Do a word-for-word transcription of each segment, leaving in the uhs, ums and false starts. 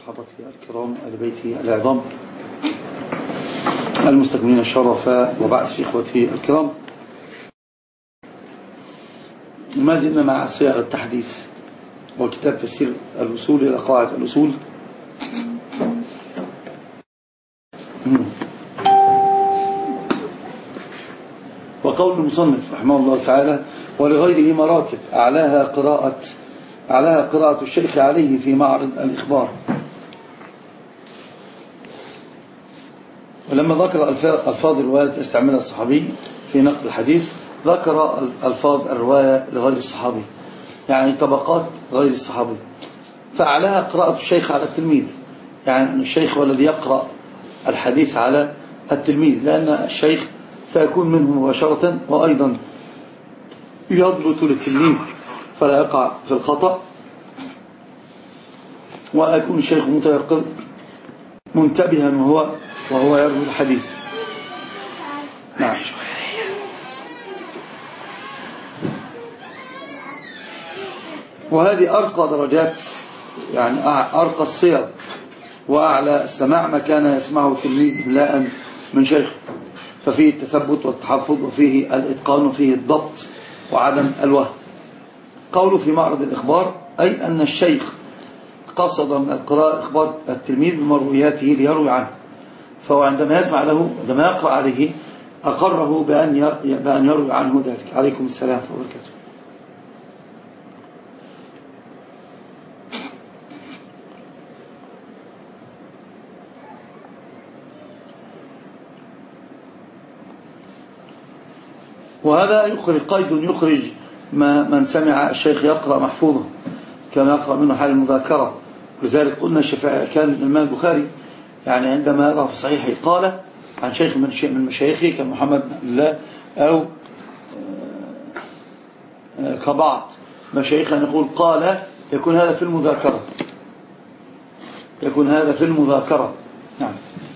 صحابته الكرام آل بيته العظام المستكملين الشرف، وبعد إخوتي الكرام، ما زلنا مع صيغ التحديث وكتاب تفسير الوصول إلى قواعد الأصول. وقول المصنف رحمه الله تعالى: ولغيره مراتب أعلاها قراءة أعلاها قراءة الشيخ عليه في معرض الإخبار. ولما ذكر ألفاظ الرواية التي استعملها الصحابي في نقل الحديث، ذكر ألفاظ الرواية لغير الصحابي، يعني طبقات غير الصحابي. فأعلاها قراءة الشيخ على التلميذ، يعني أن الشيخ هو الذي يقرأ الحديث على التلميذ، لأن الشيخ سيكون منه مباشرة، وأيضا يضبط للتلميذ فلا يقع في الخطأ، ويكون الشيخ متيقظ منتبها وهو وهو يروي الحديث. نعم. وهذه أرقى درجات، يعني أرقى الصيغ وأعلى السماع ما كان يسمعه التلميذ املاء من شيخ، ففيه التثبت والتحفظ، وفيه الإتقان، وفيه الضبط وعدم الوهم. قوله في معرض الإخبار، أي أن الشيخ قصد من القراءة إخبار التلميذ بمروياته ليروي عنه، فهو عندما يسمع له، عندما يقرأ عليه، أقره بأن بأن يروي عنه ذلك. عليكم السلام ورحمة الله وبركاته. وهذا يخرج قيد يخرج ما من سمع الشيخ يقرأ محفوظا كما يقرأ منه حال المذاكرة. لذلك قلنا الشافعي كان الإمام البخاري يعني عندما يرى في صحيحه قال عن شيخ من مشايخه كمحمد بن عبد الله أو كبعض مشايخه يقول قال، يكون هذا في المذاكرة، يكون هذا في المذاكرة. نعم.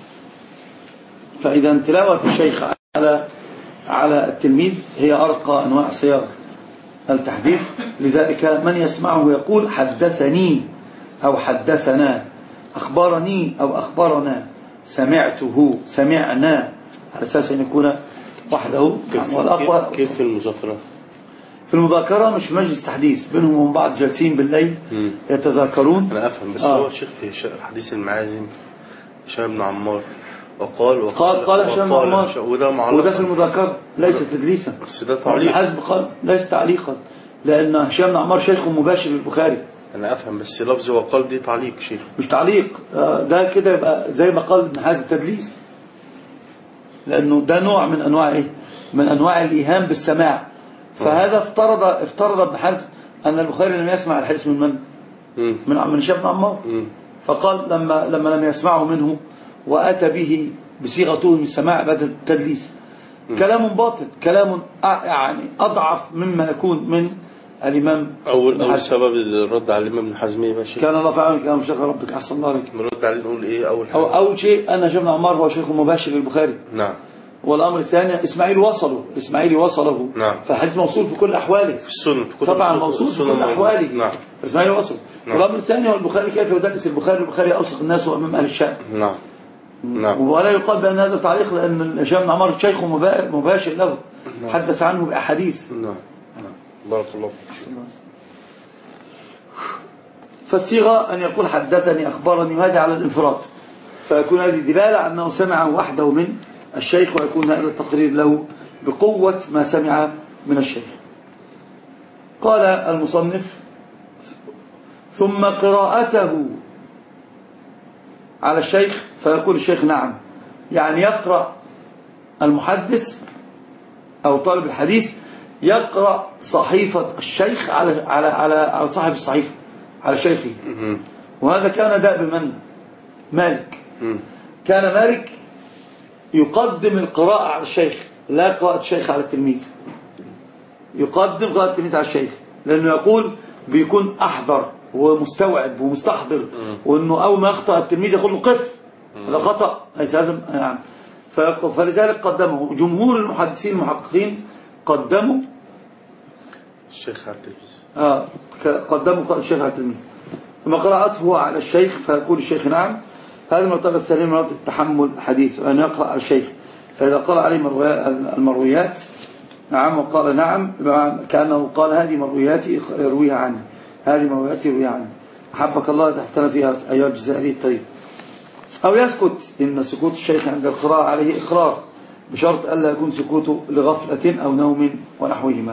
فإذا تلاوة الشيخ على على التلميذ هي أرقى أنواع صيغ التحديث. لذلك من يسمعه يقول حدثني أو حدثنا، أخبرني أو أخبرنا، سمعته، سمعنا، على أساس أن يكون وحده. والأقوى كيف في المذاكرة؟ في المذاكرة مش في مجلس تحديث، بينهم وبين بعض جالسين بالليل مم. يتذاكرون. أنا أفهم، بس آه. هو الشيخ في حديث المعازم هشام بن عمار وقال وقال قال هشام بن عمار، وده معلق، وده في المذاكرة ليس تدليسا، بس ده تعليق. حزب قال ليس تعليقا، لأن هشام بن عمار شيخ مباشر للبخاري. أنا أفهم، بس لفظ وقال دي تعليق شيء، مش تعليق. ده كده يبقى زي ما قال ابن حزم تدليس، لأنه ده نوع من أنواع إيه؟ من أنواع الإيهام بالسماع. فهذا افترض افترض ابن حزم أن البخاري لم يسمع الحديث من من؟ من من هشام بن عمار. فقال لما لما لم يسمعه منه وأتى به بصيغة توهم السماع بدأ التدليس. كلام باطل، كلام يعني أضعف مما يكون من الإمام. أول أول سبب الرد على الإمام ابن حزم يا باشا، كان الله فعلا كلام شيخ ربك أحسن الله عليك. نرد عليه نقول إيه؟ أول حاجة أو أول شيء أن هشام بن عمار هو شيخ مباشر للبخاري. نعم. والأمر الثاني إسماعيل وصله، الإسماعيلي وصله. نعم. فالحديث موصول في كل أحواله، في السنة، في كل طبعا موصول في كل أحواله. نعم. إسماعيل وصله. نعم. والأمر الثاني هو البخاري كيف يدرس البخاري، البخاري أوثق الناس وأمام أهل الشام. نعم. نعم. ولا يقال بأن هذا تعليق، لأن هشام بن عمار شيخ مباشر له. نعم. حدث عنه بأحاديث. نعم. نعم. بارك الله فيك. فالصيغة أن يقول حدثني أخبرني، وهذا على الانفراد، فيكون هذه دلالة على أنه سمع وحده من الشيخ، ويكون هذا التقرير له بقوة ما سمع من الشيخ. قال المصنف: ثم قراءته على الشيخ، فيقول الشيخ نعم، يعني يقرأ المحدث أو طالب الحديث يقرأ صحيفة الشيخ على على على على صاحب الصحيفة، على شيخه. وهذا كان دأب من؟ مالك. كان مالك يقدم القراءة على الشيخ، لا قراءة الشيخ على التلميذ، يقدم قراءة التلميذ على الشيخ، لأنه يقول بيكون أحضر ومستوعب ومستحضر، وأنه أول ما يخطأ التلميذ يقول له قف، هذا خطأ ليس لازم. نعم. فلذلك قدمه جمهور المحدثين المحققين، قدموا الشيخ على التلميذ. آه قدموا الشيخ على التلميذ. ثم قراءته على الشيخ فيقول الشيخ نعم. هذه المرتبة الثانية مرتبة تحمل الحديث، وأن يقرأ على الشيخ، فإذا قرأ عليه المرويات نعم وقال نعم كأنه قال هذه مروياتي يرويها عني، هذه مروياتي يرويها عني، أحبك الله تحتنا فيها أيها الجزائري الطيب. أو يسكت، إن سكوت الشيخ عند القراءة عليه إقرار، بشرط ألا يكون سكوته لغفلة أو نوم ونحوهما.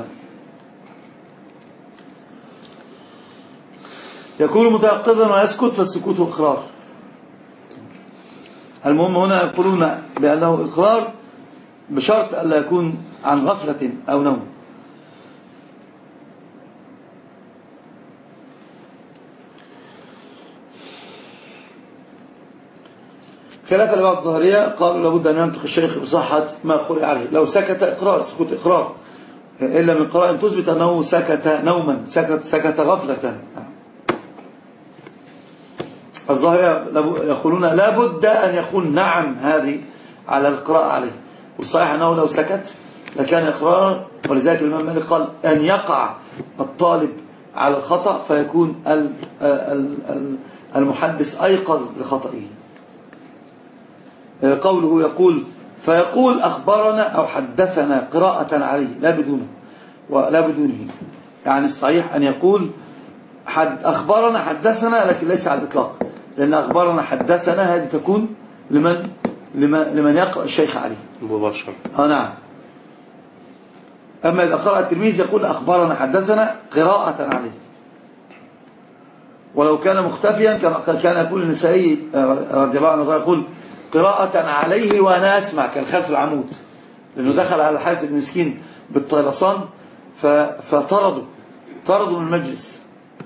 يكون متيقظا ويسكت فالسكوت إقرار. المهم هنا يقولون بأنه إقرار بشرط ألا يكون عن غفلة أو نوم. خلاف لبعض الظاهرية قالوا لابد أن ينطق الشيخ بصحة ما قرئ عليه. لو سكت إقرار، سكوت إقرار، إلا من قراءة تثبت أنه سكت نوما، سكت, سكت غفلة. الظاهرية يقولون لابد أن يقول نعم هذه على القراءة عليه، والصحيح أنه لو سكت لكان إقرارا. ولذلك الإمام مالك قال أن يقع الطالب على الخطأ فيكون المحدث أيقظ لخطئه. قوله يقول فيقول أخبرنا أو حدثنا قراءة عليه لا بدونه ولا بدونه، يعني الصحيح أن يقول حد أخبرنا حدثنا، لكن ليس على الإطلاق، لأن أخبرنا حدثنا هذه تكون لمن لمن, لمن يقرأ الشيخ عليه مباشرة. آه نعم. أما إذا قرأ التلميذ يقول أخبرنا حدثنا قراءة عليه. ولو كان مختفيا كما كان يقول النسائي رضي الله عنه يقول قراءة عليه وأنا أسمع، كان خلف العمود، لأنه دخل على الحارث بن مسكين بالطيلسان فطردوا طردوا من المجلس.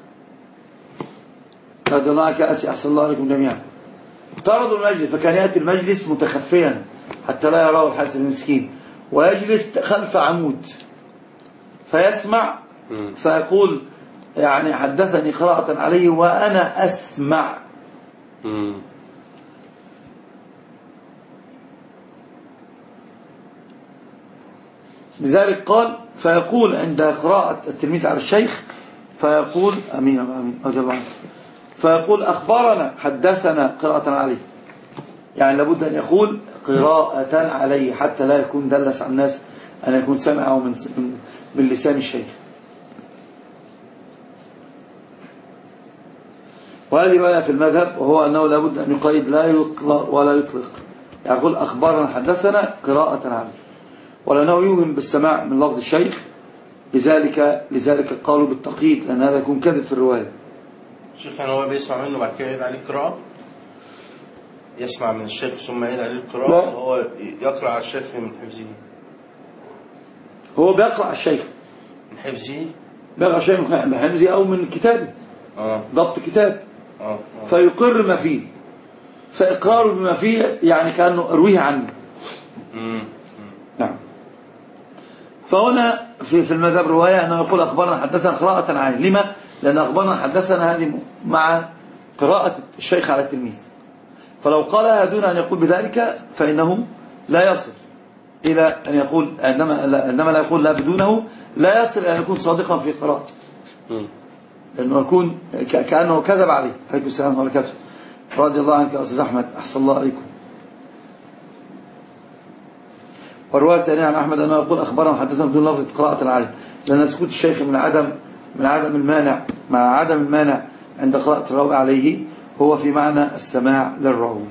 رضي الله عنك أسي أحسن الله عليكم جميعا. طردوا المجلس، فكان يأتي المجلس متخفيا حتى لا يراه الحارث بن مسكين، ويجلس خلف عمود فيسمع فيقول يعني حدثني قراءة عليه وأنا أسمع. م. لذلك قال فيقول عند قراءة التلميذ على الشيخ فيقول أمين أمين رضي الله عنه، فيقول أخبرنا حدثنا قراءة عليه، يعني لابد أن يقول قراءة عليه حتى لا يكون دلس على الناس أن يكون سمعه من من لسان الشيخ. وهذه رواية في المذهب، وهو أنه لابد أن يقيد لا يطلق ولا يطلق، يقول أخبرنا حدثنا قراءة عليه، ولأنه يوهم بالسماع من لفظ الشيخ، لذلك لذلك قالوا بالتقييد، لأن هذا يكون كذب في الرواية. الشيخ يعني هو بيسمع منه بعد كده يعيد عليه القراءة، يسمع من الشيخ ثم يعيد عليه القراءة، وهو يقرأ على الشيخ من حفظه. هو بيقرأ على الشيخ من حفظه، بيقرأ الشيخ من حفظه أو من كتابه، آه. ضبط كتاب، آه. آه. فيقر ما فيه، فإقراره بما فيه يعني كأنه أرويه عنه. مم. نعم. فهنا في في المذهب رواية أنه يقول أخبرنا حدثنا قراءة عليه. لما؟ لأن أخبرنا حدثنا هذه مع قراءة الشيخ على التلميذ، فلو قالها دون أن يقول بذلك فإنه لا يصل إلى أن يقول، عندما عندما لا يقول لا بدونه لا يصل إلى أن يكون صادقا في قراءته، لأنه يكون كأنه كذب عليه. عليكم السلام ورحمة الله وبركاته. رضي الله عنك يا أستاذ أحمد، أحسن الله عليكم. والرواية الثانية عن أحمد أنه يقول أخبرنا وحدثنا بدون لفظة قراءة عليه، لأن سكوت الشيخ من عدم من عدم المانع مع عدم المانع عند قراءة الراوي عليه هو في معنى السماع للراوي.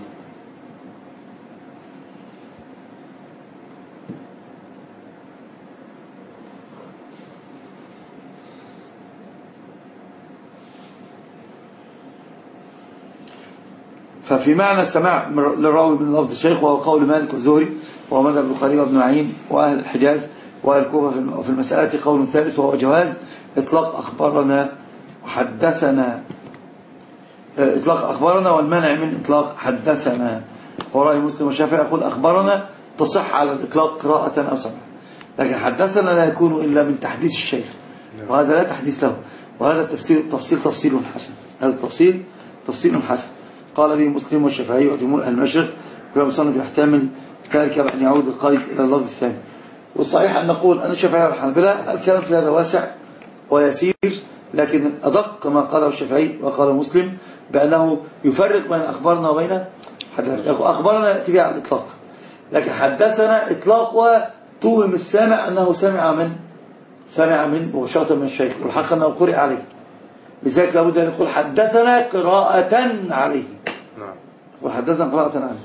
ففي معنى السماع للراوي من لفظ الشيخ، وهو قول مالك والزهري وهو مذهب البخاري وابن معين وأهل الحجاز وأهل الكوفة. وفي المسألة قول ثالث وهو جواز إطلاق أخبارنا وحدثنا، إطلاق أخبارنا والمنع من إطلاق حدثنا. ورأي مسلم والشافعي يقول أخبارنا تصح على الإطلاق قراءة أو سمع، لكن حدثنا لا يكون إلا من تحديث الشيخ، وهذا لا تحديث له، وهذا التفسير تفصيل تفصيل حسن، هذا التفصيل تفصيل حسن قال به مسلم والشافعي وجمهور أهل المشرق، وكان مصنف يحتمل ذلك بأن يعود القيد إلى اللفظ الثاني. والصحيح أن نقول أن الشافعي والحنابلة الكلام في هذا واسع ويسير، لكن أدق ما قاله الشافعي وقال مسلم بأنه يفرق بين أخبارنا وبين حدثنا. أخبارنا يأتي بها على الإطلاق، لكن حدثنا إطلاقها توهم السامع أنه سمع من سمع من مباشرة من الشيخ، والحق أنه قرئ عليه. لذلك لابد أن يقول حدثنا قراءة عليه. نعم. وحدثنا قراءة عليه.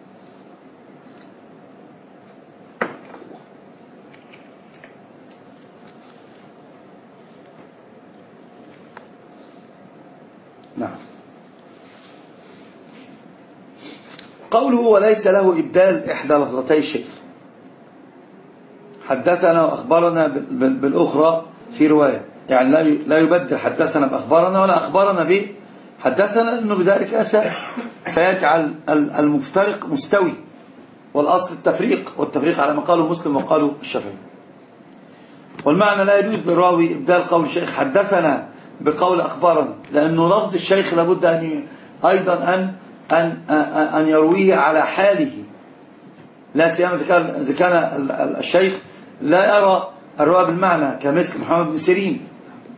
نعم. قوله وليس له إبدال إحدى لفظتي الشيخ، حدثنا وأخبرنا بالأخرى في رواية، يعني لا يبدل حدثنا بأخبرنا ولا أخبرنا به حدثنا، لأنه بذلك سيجعل المفترق مستوي، والأصل التفريق، والتفريق على ما قاله مسلم وقاله الشافعي. والمعنى لا يجوز للراوي إبدال قول الشيخ حدثنا بقول أخبرنا، لأنه لفظ الشيخ لابد أن أيضا أن أن أن يرويه على حاله، لا سيما إذا كان الشيخ لا يرى الرواية بالمعنى كمثل محمد بن سيرين.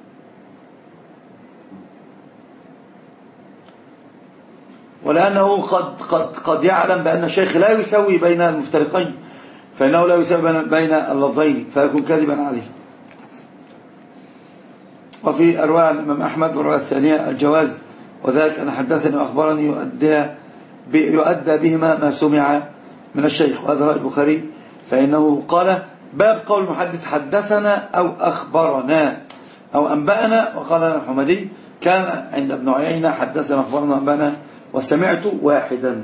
ولأنه قد قد قد يعلم بأن الشيخ لا يسوي بين المفترقين، فإنه لا يسوي بين اللفظين فيكون كاذبا عليه. وفي أرواع الإمام أحمد والرواية الثانية الجواز، وذلك أن حدثني وأخبرني يؤدى يؤدى بهما ما سمع من الشيخ، وهذا رأي البخاري، فإنه قال باب قول المحدث حدثنا أو أخبرنا أو أنبأنا. وقال الحمدي كان عند ابن عيينة حدثنا أخبرنا أنبأنا وسمعت واحدا.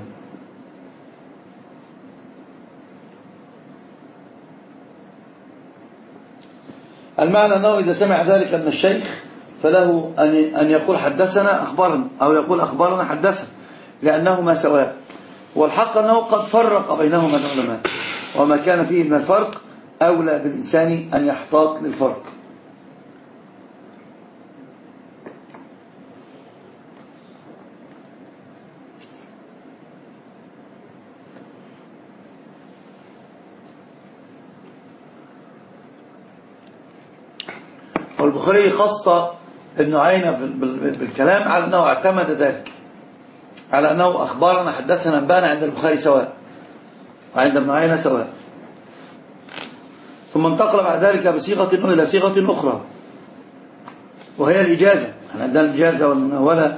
المعنى أنه إذا سمع ذلك من الشيخ فله أن يقول حدثنا أخبرنا أو يقول أخبرنا حدثنا، لأنهما سواء. والحق أنه قد فرق بينهما العلماء، وما كان فيه من الفرق أولى بالإنسان أن يحتاط للفرق. والبخاري خص ابن عيينة بالكلام على أنه اعتمد ذلك، على أنه أخبارنا حدثنا أنبأنا عند البخاري سواء وعند ابن عيينة سواء. ثم انتقل بعد ذلك بصيغة إلى صيغة أخرى، وهي الإجازة. احنا عندنا الإجازة والمناولة.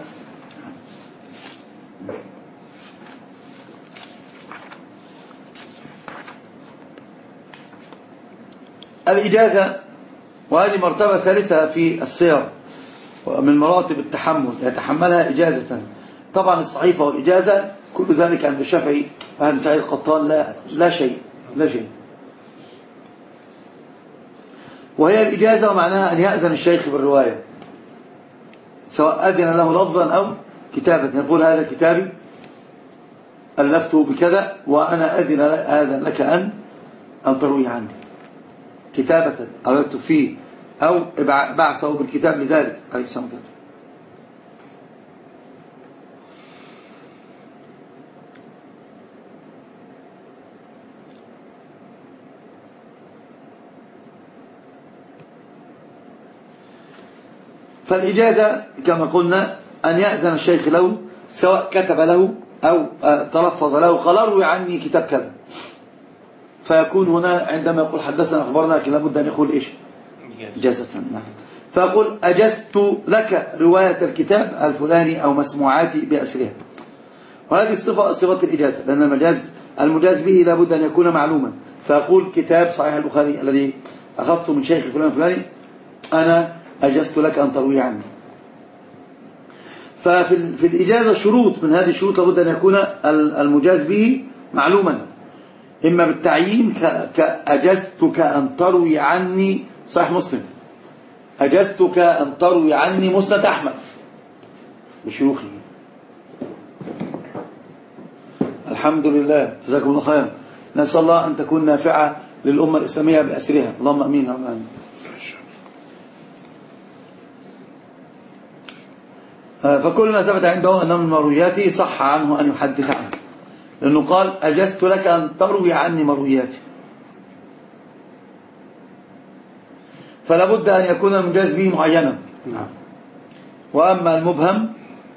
الإجازة، وهذه مرتبة ثالثة في السير ومن مراتب التحمل، يتحملها إجازة. طبعا الصحيفة والإجازة كل ذلك عند الشافعي وابن سعيد القطان لا لا شيء لا شيء. وهي الإجازة ومعناها أن يأذن الشيخ بالرواية، سواء أذن له لفظا أو كتابة، يقول هذا كتابي ألفته بكذا وأنا أذن أذن لك أن أن تروي عني كتابة أو يكتب فيه أو بعثه بالكتاب لذلك عليه السلام عليكم. فالإجازة كما قلنا أن يأذن الشيخ له، سواء كتب له أو تلفظ له قال اروي عني كتاب كذا، فيكون هنا عندما يقول حدثنا أخبرنا لكن لابد أن يقول إيش إجازة. نعم. فأقول أجزت لك رواية الكتاب الفلاني أو مسموعاتي بأسرها. وهذه الصفة صفة الإجازة، لأن المجاز المجاز به لابد أن يكون معلوما. فأقول كتاب صحيح البخاري الذي أخذته من شيخ فلان فلاني أنا أجزت لك أن تروي عني. ففي في الإجازة شروط، من هذه الشروط لابد أن يكون المجاز به معلوما، إما بالتعيين كأجزتك أن تروي عني صحيح مسلم، أجزتك أن تروي عني مسند أحمد بشيوخه. الحمد لله، جزاكم الله خيرا. نسأل الله أن تكون نافعة للأمة الإسلامية بأسرها، اللهم أمين آمين. فكل ما ثبت عنده أنه من مروياته صح عنه أن يحدث عنه، لأنه قال أجزت لك أن تروي عني مروياتي. فلا بد أن يكون المجاز به معينا، نعم. وأما المبهم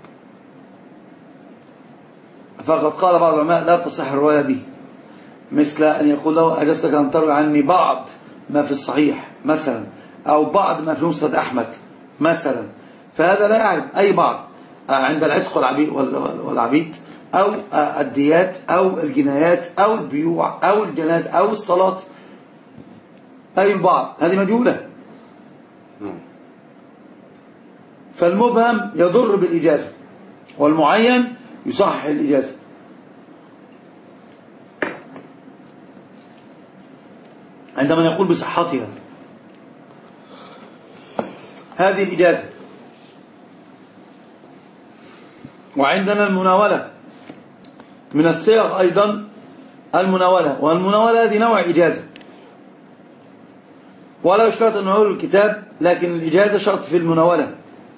فقد قال بعض العلماء لا تصح الرواية به، مثل أن يقول له أجزتك أن تروي عني بعض ما في الصحيح مثلا، أو بعض ما في مسند أحمد مثلا، فهذا لا يعرف أي بعض عند العتق والعبيد أو الديات أو الجنايات أو البيوع أو الجناز أو الصلاة، أي البعض هذه مجهولة. فالمبهم يضر بالإجازة، والمعين يصحح الإجازة. عندما يقول بصحتها هذه الإجازة. وعندنا المناولة من الصيغ أيضا المناولة، والمناولة هذه نوع إجازة، ولا يشترط أن نقول الكتاب، لكن الإجازة شرط في المناولة.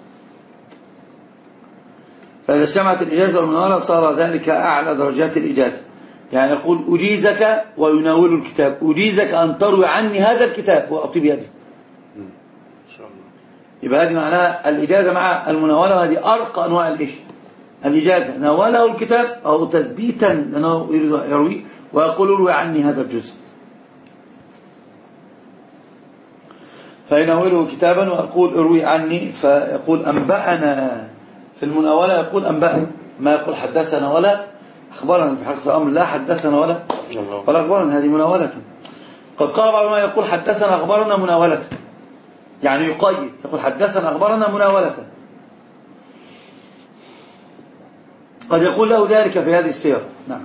فإذا اجتمعت الإجازة والمناولة صار ذلك أعلى درجات الإجازة. يعني يقول أجيزك ويناول الكتاب، أجيزك أن تروي عني هذا الكتاب وأعطي بيدي. يبقى هذه معناها الإجازة مع المناولة، وهذه أرقى أنواع الإيش الإجازة. ناوله الكتاب أو تثبيتا أنه يروي ويقول اروي عني هذا الجزء، فيناوله كتابا ويقول اروي عني، فيقول أنبأنا. في المناولة يقول أنبأنا، ما يقول حدثنا ولا أخبرنا. في حقيقة الأمر لا حدثنا ولا ولا أخبرنا، هذه مناولة. قد قال بعض ما يقول حدثنا أخبرنا مناولة، يعني يقيد، يقول حدثنا أخبرنا مناولة. قد يقول له ذلك في هذه السيرة. نعم.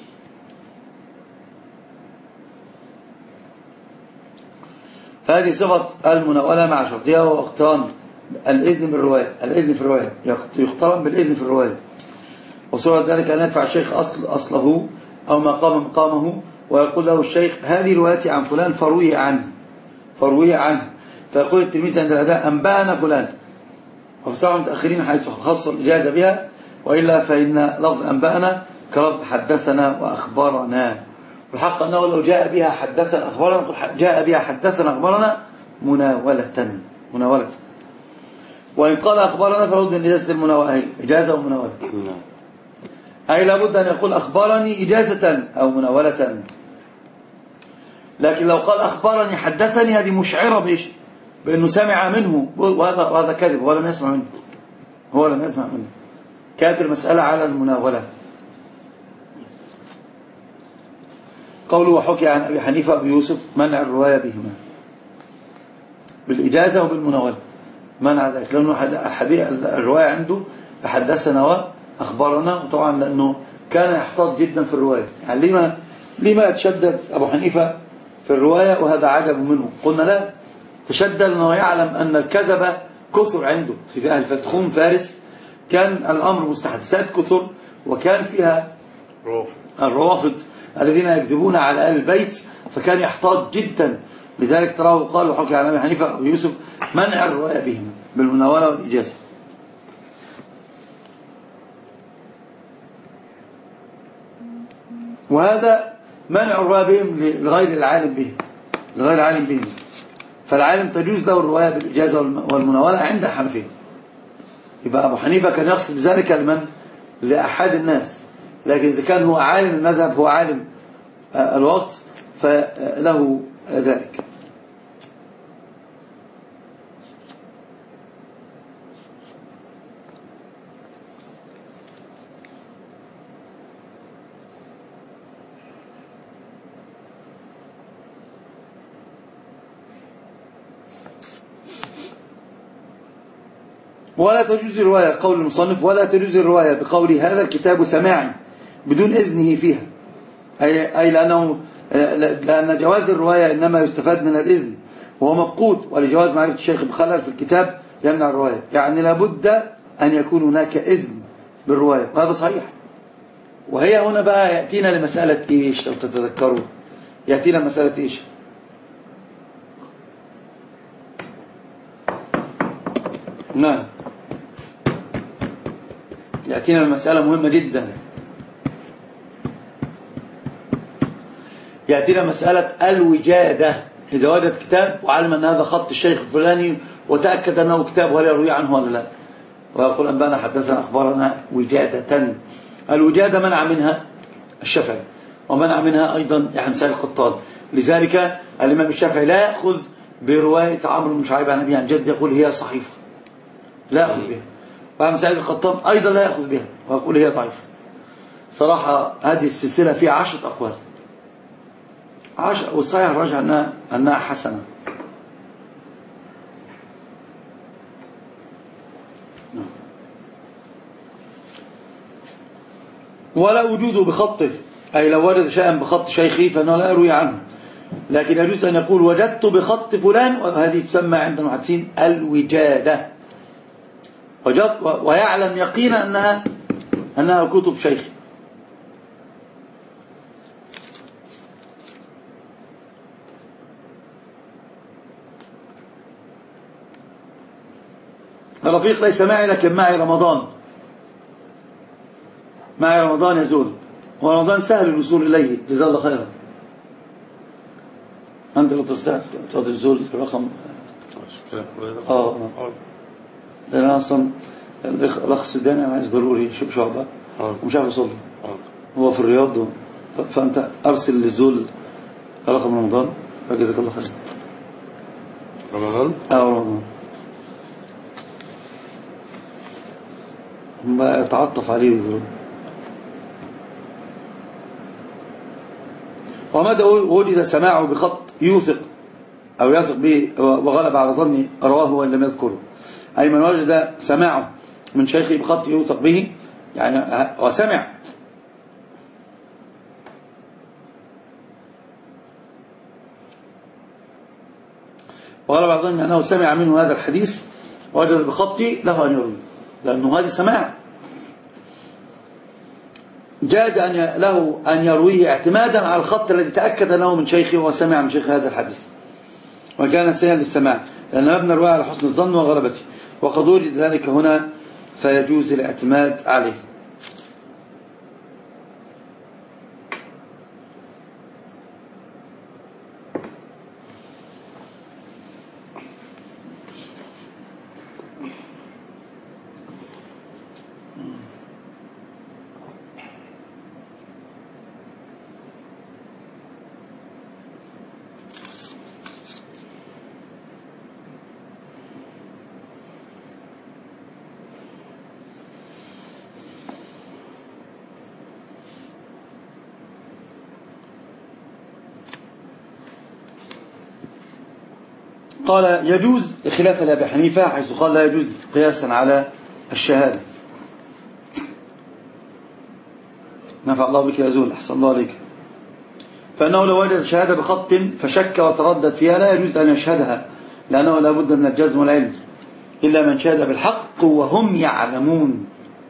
فهذه صفة المناولة مع شرطها، واقتران الإذن بالرواية. الإذن في الرواية يقترن بالإذن في الرواية، وصورة ذلك أن يدفع الشيخ أصل أصله أو ما قام مقامه، ويقول له الشيخ هذه روايتي عن فلان فروي عنه فروي عنه فيقول التلميذ عند الأداء أنبأنا فلان. وفي صحيح المتأخرين حيث خص الإجازة بها، وإلا فإن لفظ أنبأنا كلفظ حدثنا وأخبرنا. والحق أنه لو جاء بها حدثنا أخبرنا جاء بها حدثنا أخبرنا مناولة مناولة وإن قال أخبرنا فلابد من إجازة المناولة، إجازة ومناولة، أي لابد أن يقول أخبرني إجازة أو مناولة. لكن لو قال أخبرني حدثني هذه مشعرة بإيش؟ بأنه سمع منه، وهذا وهذا كذب، هو لم يسمع منه هو لم يسمع منه كانت المسألة على المناولة. قوله وحكي عن أبي حنيفة وأبي يوسف منع الرواية بهما بالإجازة وبالمناولة، منع ذلك، لأنه الرواية عنده حدثنا وأخبرنا، وطبعا لأنه كان يحتاط جدا في الرواية. يعني لما لما يتشدد أبو حنيفة في الرواية وهذا عجب منه؟ قلنا لا، تشدد لأنه يعلم أن الكذب كثر عنده في أهل فتخوم فارس، كان الأمر مستحدثات كثر، وكان فيها الروافض الذين يكذبون على أهل البيت، فكان يحتاط جدا. لذلك تراه قال وحكي عن أبي حنيفة ويوسف منع الرواية بهم بالمناولة والإجازة. وهذا منع الرواية بهم لغير العالم بهم لغير العالم بهم فالعالم تجوز له الرواية بالإجازة والمناولة عند الحنفية. يبقى أبو حنيفة كان يقصد بذلك لمن؟ لأحد الناس، لكن إذا كان هو عالم المذهب، هو عالم الوقت، فله ذلك. ولا تجوز الرواية، قول المصنف ولا تجوز الرواية بقول هذا الكتاب سماعي بدون إذنه فيها، أي, أي لأنه لأن جواز الرواية إنما يستفاد من الإذن وهو مفقود، ولجواز معرفة الشيخ بخلل في الكتاب يمنع الرواية. يعني لابد أن يكون هناك إذن بالرواية، وهذا صحيح. وهي هنا بقى يأتينا لمسألة إيش؟ لو تتذكروا يأتينا مسألة إيش؟ نعم، يأتينا المسألة مهمة جدا، يأتينا مسألة الوجادة. إذا وجد كتاب وعلم أن هذا خط الشيخ الفلاني وتأكد أنه كتاب ولا يروي عنه ولا لا، ويقول أنبانا حدثنا أخبارنا وجادة. الوجادة منع منها الشافعي ومنع منها أيضا يعني سائل القطان. لذلك الإمام الشافعي لا يأخذ برواية عمرو بن شعيب عن أبيه عن جد، يقول هي صحيفة لا يأخذ بها. وعن سائل القطان أيضا لا يأخذ بها ويقول هي ضعيفة. صراحة هذه السلسلة فيها عشرة أقوال عشر، والصحيح الراجع أنها, أنها حسنة. ولا وجوده بخطه، أي لو وجد شيئا بخط شيخي فإنه لا يروي عنه، لكن يجوز أن يقول وجدت بخط فلان، وهذه تسمى عند المحدثين الوجادة، وجد ويعلم يقينا أنها أنها كتب شيخي. الرفيق ليس معي لكن معي رمضان، معي رمضان يزول، ورمضان سهل الوصول إليه جزاه الله خيرا. أنت لو تستطيع تزول الرقم اه اه لأن أنا أصلا الأخ السوداني أنا عايز ضروري شعبة ومش عارف يوصل هو في الرياض، فأنت أرسل للزول رقم رمضان فجزاك الله خير. رمضان؟ اه رمضان هم يتعطف عليه ويقول. وماذا وجد سماعه بخط يوثق أو يثق به وغلب على ظني رواه وإن لم يذكره، أي من وجد سماعه من شيخه بخط يوثق به يعني وسمع وغلب على ظني أنه سمع منه هذا الحديث ووجد بخطي له أن يروي، لأنه هذه سماع جاز أن له أن يرويه اعتمادا على الخط الذي تأكد له من شيخه وسمع من شيخ هذا الحديث، وكان سيئا للسماع لأن مبنى الرواية على حسن الظن وغلبته، وقد وجد ذلك هنا فيجوز الاعتماد عليه. قال يجوز خلاف لأبي حنيفة حيث قال لا يجوز قياسا على الشهادة. نفع الله بك يا زول، أحسن الله عليك. فأنه لو وجد شهادة بخط فشك وتردد فيها لا يجوز أن يشهدها، لأنه لا بد من الجزم والعلم إلا من شهد بالحق وهم يعلمون.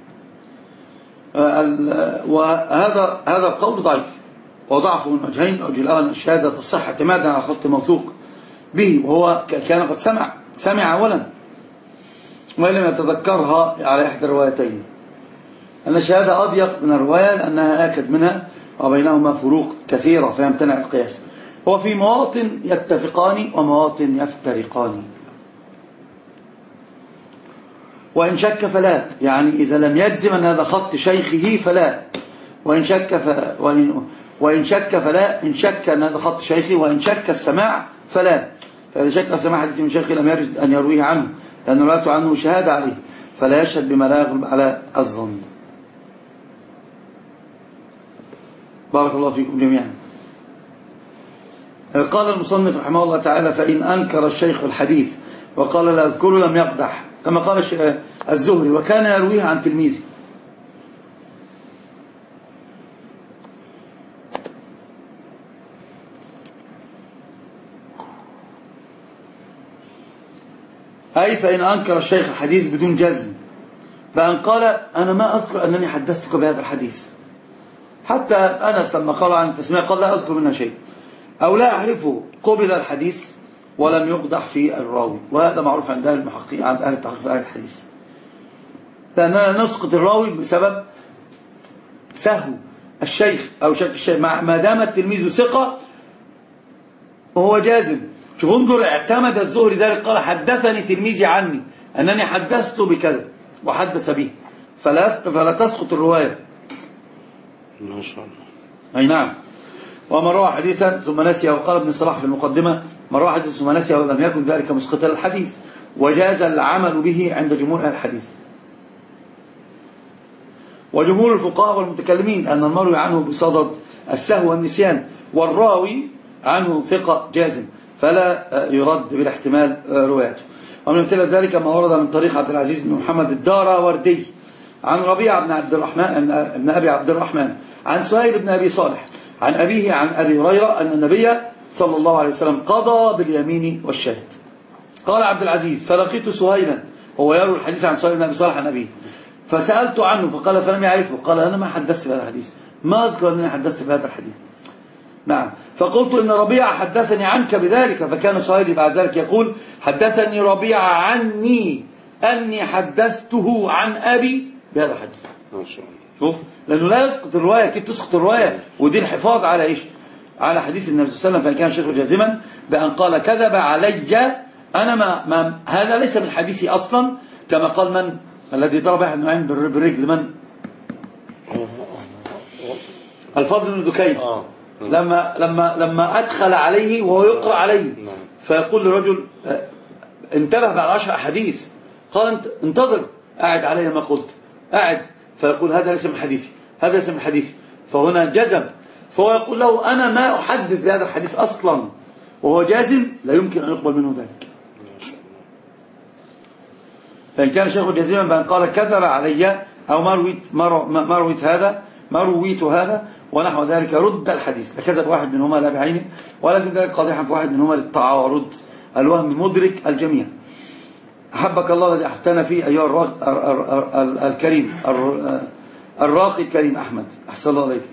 وهذا هذا القول ضعيف وضعفه من وجهين. وجه الأول الشهادة تصح اعتمادا على خط موثوق به وهو كان قد سمع سمع أولا وإن لم يتذكرها على إحدى الروايتين، أن الشهادة أضيق من الرواية لأنها آكد منها وبينهما فروق كثيرة فيمتنع القياس. هو في مواطن يتفقان ومواطن يفترقان، وإن شك فلا، يعني إذا لم يجزم أن هذا خط شيخه فلا، وإن شك ف... وإن... وإن شك فلا، إن شك أن هذا خط شيخه، وإن شك السماع فلا. فإذا شك السماع حديث من شيخه لم يجوز أن يرويه عنه لأنه لا عنه شهادة عليه، فلا يشهد بما لا يغلب على الظن. بارك الله فيكم جميعا. قال المصنف رحمه الله تعالى فإن أنكر الشيخ الحديث وقال لا أذكره لم يقدح، كما قال الزهري وكان يرويه عن تلميذه. أي فإن أنكر الشيخ الحديث بدون جزم بأن قال أنا ما أذكر أنني حدثتك بهذا الحديث، حتى أنس لما قال عن التسمية قال لا أذكر منها شيء، أو لا أعرفه قبل الحديث ولم يقدح في الراوي. وهذا معروف عند أهل المحققين عند أهل التحقيق في أهل الحديث، لأننا نسقط الراوي بسبب سهو الشيخ أو شك الشيخ ما دام التلميذ ثقة وهو جازم. شوف انظر، اعتمد الزهري ذلك قال حدثني تلميذي عني أنني حدثت بكذا وحدث به، فلا فلا تسقط الرواية. ما شاء الله. أي نعم. ومن روى حديثا ثم نسيه، وقال ابن صلاح في المقدمة من روى حديثا ثم نسيه ولم يكن ذلك مسقطا للحديث، وجاز العمل به عند جمهور أهل الحديث وجمهور الفقهاء والمتكلمين أن المروي عنه بصدد السهو والنسيان والراوي عنه ثقة جازم فلا يرد بالاحتمال روايته. ومن مثل ذلك ما ورد من طريق عبد العزيز بن محمد الداراوردي عن ربيعة بن عبد الرحمن ابن أبي عبد الرحمن عن سهيل بن أبي صالح عن أبيه عن أبي هريرة أن النبي صلى الله عليه وسلم قضى باليمين والشهد. قال عبد العزيز فلقيت سهيلا وهو يروي الحديث عن سهيل بن أبي صالح عن أبيه فسألت عنه فقال فلم يعرفه. قال أنا ما حدثت بهذا الحديث، ما أذكر أنني حدثت بهذا الحديث. نعم. فقلت إن ربيعة حدثني عنك بذلك، فكان سهيل بعد ذلك يقول حدثني ربيعة عني أني حدثته عن أبي بهذا الحديث. ما شاء الله. شوف، لأنه لا يسقط الرواية. كيف تسقط الرواية؟ ودي الحفاظ على إيش؟ على حديث النبي صلى الله عليه وسلم. فإن كان الشيخ جازما بأن قال كذب علي أنا ما, ما هذا ليس من حديثي أصلا، كما قال من الذي ضرب أحد معين بالرجل، من الفضل بن دكين لما لما لما أدخل عليه وهو يقرأ عليه فيقول للرجل انتبه بعد عشر أحاديث، قال انتظر، قاعد علي ما قلت، قاعد، فيقول هذا ليس من حديثي، هذا ليس من حديثي، فهنا جزم. فهو يقول له أنا ما أحدث بهذا الحديث أصلا، وهو جازم لا يمكن أن يقبل منه ذلك. فإن كان الشيخ جازما بأن قال كذب علي أو ما رويت ما رويت هذا ما رويت هذا ونحو ذلك رد الحديث، لكذب واحد منهما لا بعينه ولا في ذلك قادحا في واحد منهما للتعارض، الوهم مدرك الجميع. أحبك الله الذي أحبتنا فيه أيها الكريم الراقي الكريم أحمد، أحسن الله عليك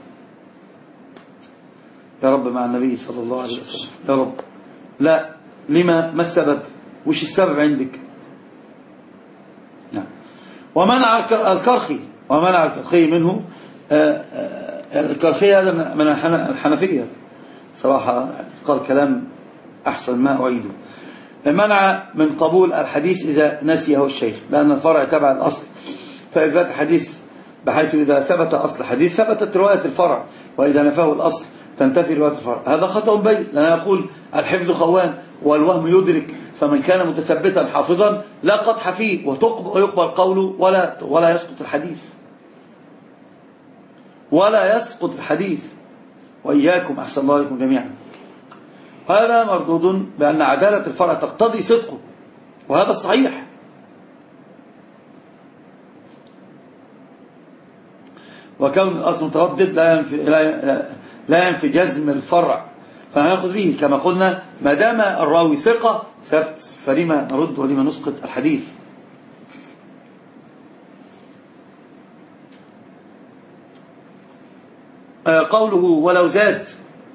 يا رب مع النبي صلى الله عليه وسلم يا رب. لا، لما ما السبب؟ وش السبب عندك؟ نعم. ومنع الكرخي ومنع الكرخي منه الكرخي هذا من الحنفية صراحة، قال كلام أحسن ما أعيده. منع من قبول الحديث إذا نسيه الشيخ، لأن الفرع تبع الأصل، فإثبات الحديث بحيث إذا ثبت أصل الحديث ثبتت رواية الفرع، وإذا نفاه الأصل تنتفي رواية الفرع. هذا خطأ بين، لأن يقول الحفظ خوان والوهم يدرك، فمن كان متثبتا حافظا لا قدح فيه ويقبل قوله ولا ولا يسقط الحديث ولا يسقط الحديث. وإياكم أحسن الله عليكم جميعا. هذا مردود بأن عدالة الفرع تقتضي صدقه، وهذا الصحيح. وكون الأصل متردد لا ينفي, لا ينفي جزم الفرع، فنأخذ به كما قلنا ما دام الراوي ثقة ثبت، فلما نرد ولما نسقط الحديث. قوله ولو زاد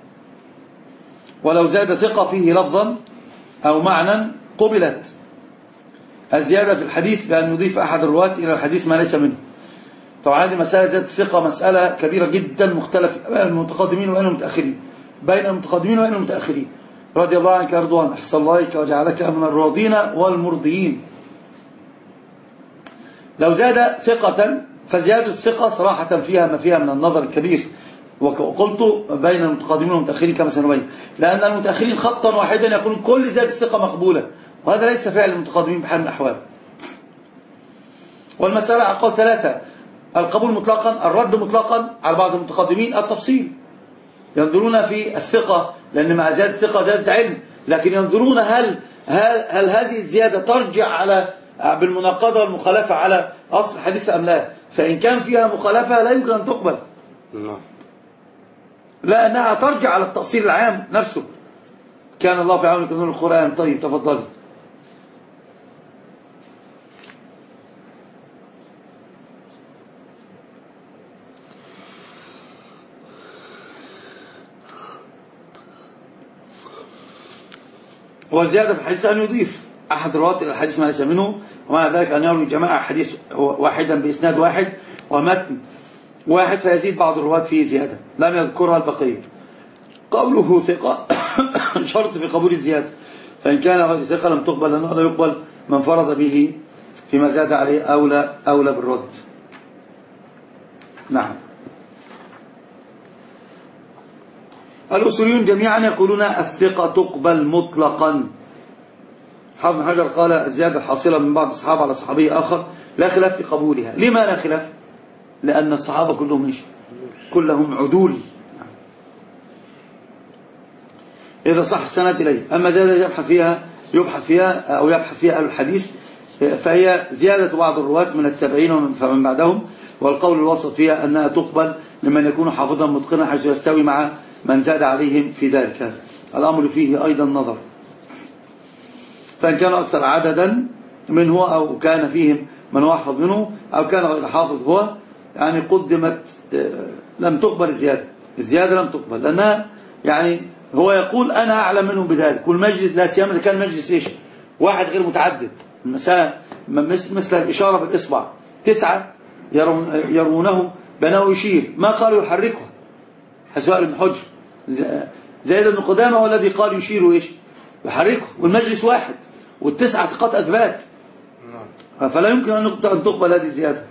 ولو زاد ثقة فيه لفظا أو معنى قبلت الزيادة في الحديث بأن يضيف أحد الرواة إلى الحديث ما ليس منه. طبعا هذه مسألة زيادة الثقة مسألة كبيرة جدا، مختلف بين المتقدمين وبين المتأخرين بين المتقدمين وبين المتأخرين. رضي الله عنك يا رضوان، أحسن الله عليك وجعلك من الراضين والمرضيين. لو زاد ثقة فزيادة الثقة صراحة فيها ما فيها من النظر الكبير، وقلت بين المتقدمين والمتأخرين كما سنبين، لأن المتأخرين خطا واحدا يقولون كل زيادة الثقة مقبولة، وهذا ليس فعل المتقدمين بحال من الأحوال. والمسألة على قول ثلاثة: القبول مطلقا، الرد مطلقا على بعض المتقدمين، التفصيل. ينظرون في الثقة لأن مع زيادة الثقة زيادة علم، لكن ينظرون هل هل, هل هذه الزيادة ترجع على بالمناقضة والمخالفة على أصل الحديث أم لا. فإن كان فيها مخالفة لا يمكن أن تقبل، لأنها ترجع على التأصيل العام نفسه. كان الله في عونك نور القرآن. طيب تفضل. وزيادة في الحديث أن يضيف أحد رواة إلى الحديث ما ليس منه، ومع ذلك أن يروي جماعة حديث واحدا بإسناد واحد ومتن واحد فيزيد بعض الرواة فيه زيادة لم يذكرها البقية. قوله ثقة شرط في قبول الزيادة، فإن كان غير ثقة لم تقبل، لأنه لا يقبل من فرض به فيما زاد عليه أولى أولى بالرد. نعم. الأصوليون جميعا يقولون الثقة تقبل مطلقا. حافظ بن حجر قال الزيادة الحاصلة من بعض الصحابة على صحابي آخر لا خلاف في قبولها. لما لا خلاف؟ لأن الصحابة كلهم ايش؟ كلهم عدول. إذا صح السند إليه. أما زيادة يبحث فيها يبحث فيها أو يبحث فيها أهل الحديث فهي زيادة بعض الرواة من التابعين ومن فمن بعدهم، والقول الوسط فيها أنها تقبل لمن يكون حافظا متقنا حيث يستوي مع من زاد عليهم في ذلك. الأمر فيه أيضا نظر، فإن كانوا أكثر عددا منه أو كان فيهم من هو أحفظ منه أو كان غير حافظ هو، يعني قدمت لم تقبل الزيادة. الزيادة لم تقبل لأنها يعني هو يقول أنا أعلم منهم بذلك. كل مجلس لا سيما إذا كان مجلس إيش؟ واحد غير متعدد، مثلا مثل الإشارة بالإصبع، تسعة يرون يرونه بأنه يشير، ما قالوا يحركها. حسواء بن حجر زيد بن قدامة هو الذي قال يشير إيش؟ يحركه، والمجلس واحد والتسعة ثقات أثبات، فلا يمكن أن تقبل هذه الزيادة.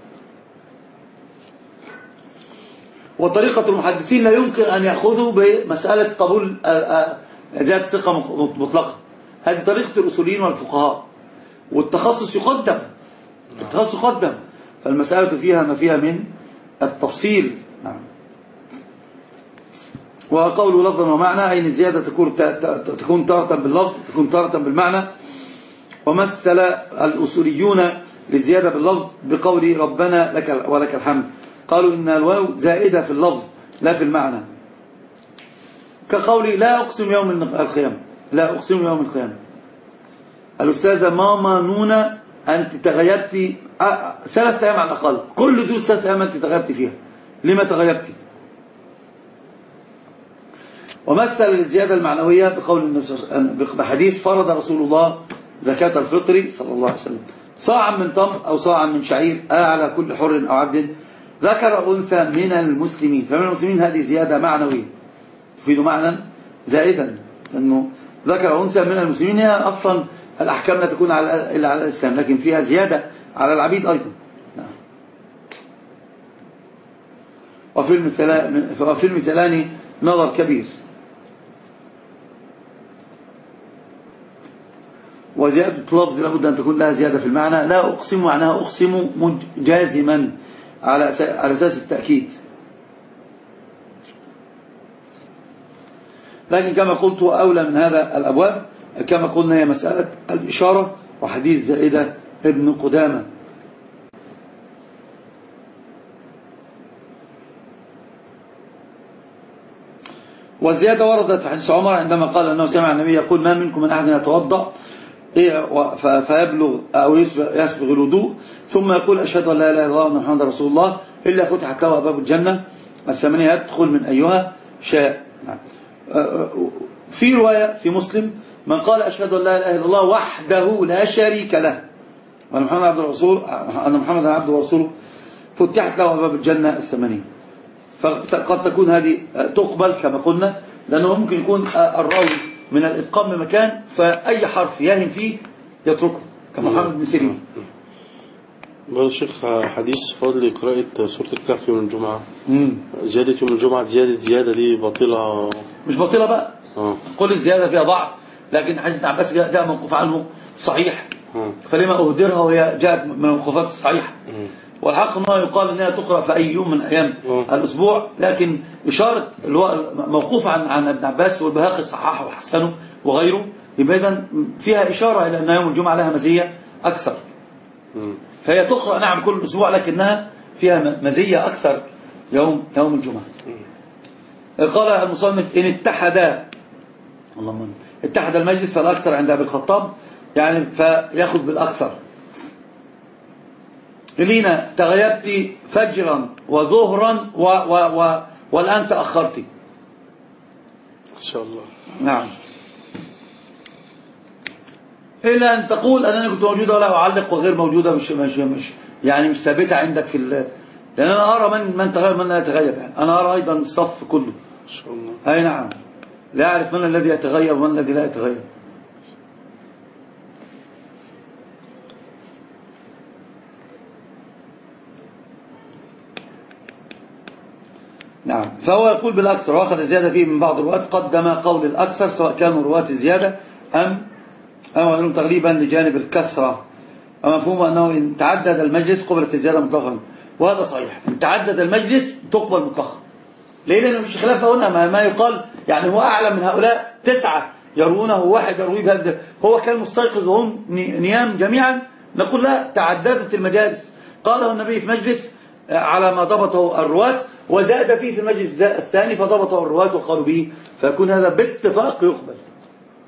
وطريقة المحدثين لا يمكن أن يأخذوا بمسألة قبول زيادة ثقة مطلقة. هذه طريقة الأصوليين والفقهاء، والتخصص يقدم، التخصص يقدم، فالمسألة فيها ما فيها من التفصيل. نعم. وقول لفظا ومعنى، أي الزيادة تكون تكون تارة باللفظ تكون تارة بالمعنى. ومثل الأصوليون للزيادة باللفظ بقول ربنا لك ولك الحمد، قالوا إن الواو زائدة في اللفظ لا في المعنى، كقولي لا أقسم يوم القيامة، لا أقسم يوم القيامة. الأستاذة ماما نونا أنت تغيبتي ثلاث أيام على الأقل، كل دول ثلاث أيام أنت تغيبتي فيها، لما تغيبتي؟ ومثل الزيادة المعنوية بقول بحديث فرض رسول الله زكاة الفطر صلى الله عليه وسلم صاعا من تمر أو صاعا من شعير على كل حر أو عبد ذكر أنثى من المسلمين. فمن المسلمين هذه زيادة معنوية تفيد معنى زائدا، لأنه ذكر أنثى من المسلمين. هي أصلا الأحكام لا تكون على إلا على الإسلام، لكن فيها زيادة على العبيد أيضا. وفي المثلان وفي المثلان نظر كبير. وزيادة اللفظ لابد أن تكون لها زيادة في المعنى. لا أقسم معناها أقسم جازما على على أساس التأكيد، لكن كما قلت أولى من هذا الأبواب كما قلنا هي مسألة الإشارة وحديث زائدة ابن قدامة. والزيادة وردت في حديث عمر عندما قال أنه سمع النبي يقول ما منكم من أحد يتوضأ فيبلغ أو يسبغ الوضوء ثم يقول أشهد أن لا إله إلا الله وأن محمدا رسول الله إلا فتحت له أبواب الجنة الثمانية يدخل من أيها شاء. في رواية في مسلم من قال أشهد أن لا إله إلا الله وحده لا شريك له وأن محمدا عبده ورسوله أن محمدا عبده ورسوله فتحت له أبواب الجنة الثمانية. فقد تكون هذه تقبل كما قلنا، لأنه ممكن يكون الراوي من الإتقان بمكان فأي حرف يهم فيه يتركه كما محمد بن سيرين. برضه الشيخ حديث فضل قراءة سورة الكهف يوم الجمعة، زيادة يوم الجمعة زيادة زيادة دي باطلة؟ مش باطلة بقى، آه. قل الزيادة فيها ضعف، لكن حديث ابن عباس جاء موقوف عنه صحيح، آه. فلما أهدرها وهي جاءت من الموقوفات الصحيحة. والحق أنه يقال أنها تقرأ في أي يوم من أيام أوه. الأسبوع، لكن إشارة اللي هو موقوف عن عن ابن عباس والبهقي صححه وحسنه وغيره، يبقى إذن فيها إشارة إلى أن يوم الجمعة لها مزية أكثر. مم. فهي تقرأ نعم كل أسبوع، لكنها فيها مزية أكثر يوم يوم الجمعة. مم. قال المصنف إن اتحد اللهم اتحد المجلس فالأكثر عند أبي الخطاب، يعني فيأخذ بالأكثر. لينا تغيبت فجرا وظهرا و و و والآن تأخرتي إن شاء الله. نعم. إلا أن تقول أنني كنت موجودة ولا أعلق وغير موجودة، مش مش مش يعني مش ثابتة عندك في ال... لأن أنا أرى من من تغيب من لا يتغيب، يعني أنا أرى أيضا الصف كله. إن شاء الله. أي نعم. لا يعرف من الذي يتغير ومن الذي لا يتغير. نعم. فهو يقول بالأكثر، وأخذ زيادة فيه من بعض الرواة، قدم قول الأكثر سواء كانوا رواة زيادة أم أم غيرهم تغليبا لجانب الكثرة. ومفهوم أنه إن تعدد المجلس قبلت الزيادة مطلقا، وهذا صحيح، إن تعدد المجلس تقبل مطلقا. ليه؟ لأنه مفيش خلاف هنا، ما, ما يقال يعني هو أعلم من هؤلاء تسعة يرونه واحد يروي بهذا، هو كان مستيقظ وهم نيام جميعا، نقول لا، تعددت المجالس. قاله النبي في مجلس على ما ضبطه الرواة، وزاد فيه في المجلس الثاني فضبطه الرواة وقالوا به، فيكون هذا باتفاق يقبل.